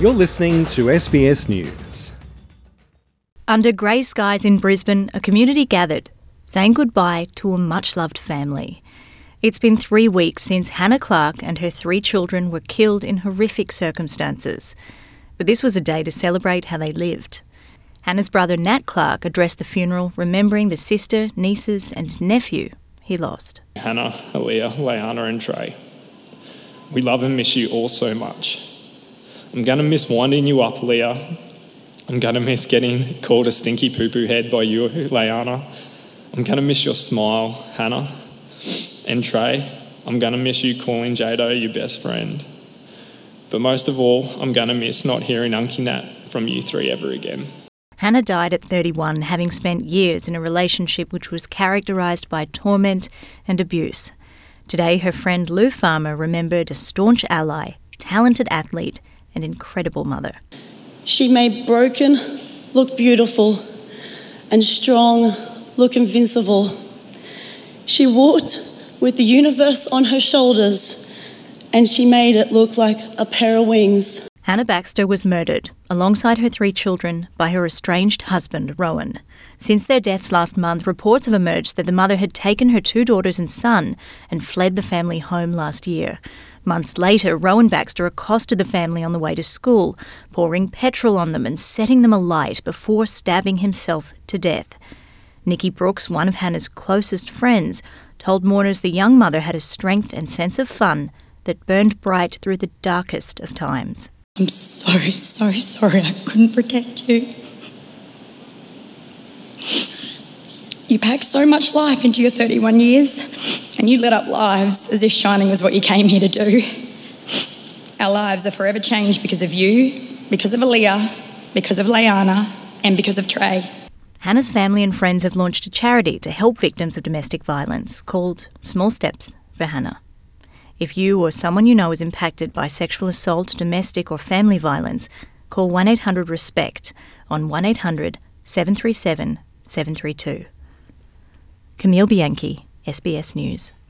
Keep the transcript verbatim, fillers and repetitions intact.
You're listening to S B S News. Under grey skies in Brisbane, a community gathered, saying goodbye to a much-loved family. It's been three weeks since Hannah Clark and her three children were killed in horrific circumstances. But this was a day to celebrate how they lived. Hannah's brother Nat Clark addressed the funeral, remembering the sister, nieces and nephew he lost. Hannah, Aaliyah, Leanna and Trey, we love and miss you all so much. I'm going to miss winding you up, Leah. I'm going to miss getting called a stinky poo-poo head by you, Leanna. I'm going to miss your smile, Hannah. And Trey, I'm going to miss you calling Jado your best friend. But most of all, I'm going to miss not hearing Unky Nat from you three ever again. Hannah died at thirty-one, having spent years in a relationship which was characterised by torment and abuse. Today, her friend Lou Farmer remembered a staunch ally, talented athlete and incredible mother. She made broken look beautiful and strong look invincible. She walked with the universe on her shoulders and she made it look like a pair of wings. Hannah Baxter was murdered, alongside her three children, by her estranged husband, Rowan. Since their deaths last month, reports have emerged that the mother had taken her two daughters and son and fled the family home last year. Months later, Rowan Baxter accosted the family on the way to school, pouring petrol on them and setting them alight before stabbing himself to death. Nikki Brooks, one of Hannah's closest friends, told mourners the young mother had a strength and sense of fun that burned bright through the darkest of times. I'm so, so sorry I couldn't protect you. You packed so much life into your thirty-one years and you lit up lives as if shining was what you came here to do. Our lives are forever changed because of you, because of Aaliyah, because of Leanna and because of Trey. Hannah's family and friends have launched a charity to help victims of domestic violence called Small Steps for Hannah. If you or someone you know is impacted by sexual assault, domestic or family violence, call one eight hundred RESPECT on one eight hundred seven three seven seven three two. Camille Bianchi, S B S News.